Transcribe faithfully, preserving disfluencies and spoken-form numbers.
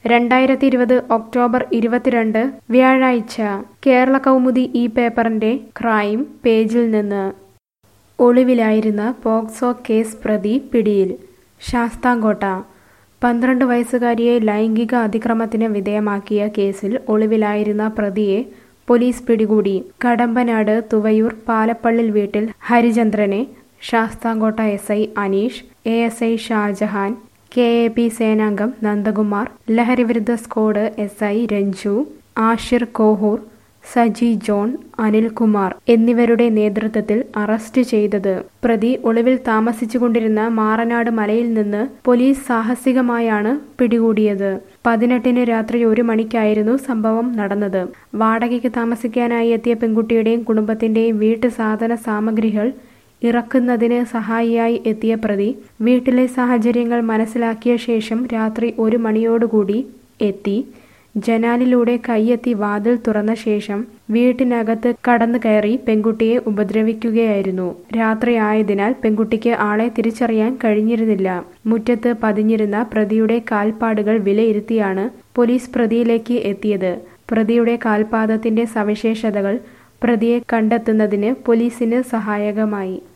രണ്ടായിരത്തി ഇരുപത് ഒക്ടോബർ ഇരുപത്തിരണ്ട് വ്യാഴാഴ്ച കേരള കൗമുദി ഈ പേപ്പറിന്റെ ക്രൈം പേജിൽ നിന്ന് ഒളിവിലായിരുന്ന പോക്സോ കേസ് പ്രതി പിടിയിൽ. ശാസ്താംകോട്ട പന്ത്രണ്ട് വയസ്സുകാരിയെ ലൈംഗിക അതിക്രമത്തിന് വിധേയമാക്കിയ കേസിൽ ഒളിവിലായിരുന്ന പ്രതിയെ പോലീസ് പിടികൂടി. കടമ്പനാട് തുവയൂർ പാലപ്പള്ളിൽ വീട്ടിൽ ഹരിചന്ദ്രനെ Sasthamcotta S I Aneesh, A S I Shajahan, K A P സേനാംഗം നന്ദകുമാർ, ലഹരിവിരുദ്ധ squad S I Ranju, Ashir Kohoor, Saji John, Anilkumar എന്നിവരുടെ നേതൃത്വത്തിൽ അറസ്റ്റ് ചെയ്തത്. പ്രതി ഒളിവിൽ താമസിച്ചുകൊണ്ടിരുന്ന മാറനാട് മലയിൽ നിന്ന് പോലീസ് സാഹസികമായാണ് പിടികൂടിയത്. പതിനെട്ടിന് രാത്രി ഒരു മണിക്കായിരുന്നു സംഭവം നടന്നത്. വാടകയ്ക്ക് താമസിക്കാനായി എത്തിയ പെൺകുട്ടിയുടെയും കുടുംബത്തിന്റെയും വീട്ടു സാധന സാമഗ്രികൾ ഇറക്കുന്നതിന് സഹായിയായി എത്തിയ പ്രതി വീട്ടിലെ സാഹചര്യങ്ങൾ മനസ്സിലാക്കിയ ശേഷം രാത്രി ഒരു മണിയോടുകൂടി എത്തി ജനാലിലൂടെ കൈയെത്തി വാതിൽ തുറന്ന ശേഷം വീട്ടിനകത്ത് കടന്നു കയറി പെൺകുട്ടിയെ ഉപദ്രവിക്കുകയായിരുന്നു. രാത്രി ആയതിനാൽ പെൺകുട്ടിക്ക് ആളെ തിരിച്ചറിയാൻ കഴിഞ്ഞിരുന്നില്ല. മുറ്റത്ത് പതിഞ്ഞിരുന്ന പ്രതിയുടെ കാൽപ്പാടുകൾ വിലയിരുത്തിയാണ് പോലീസ് പ്രതിയിലേക്ക് എത്തിയത്. പ്രതിയുടെ കാൽപാദത്തിന്റെ സവിശേഷതകൾ പ്രതിയെ കണ്ടെത്തുന്നതിന് പോലീസിന് സഹായകമായി.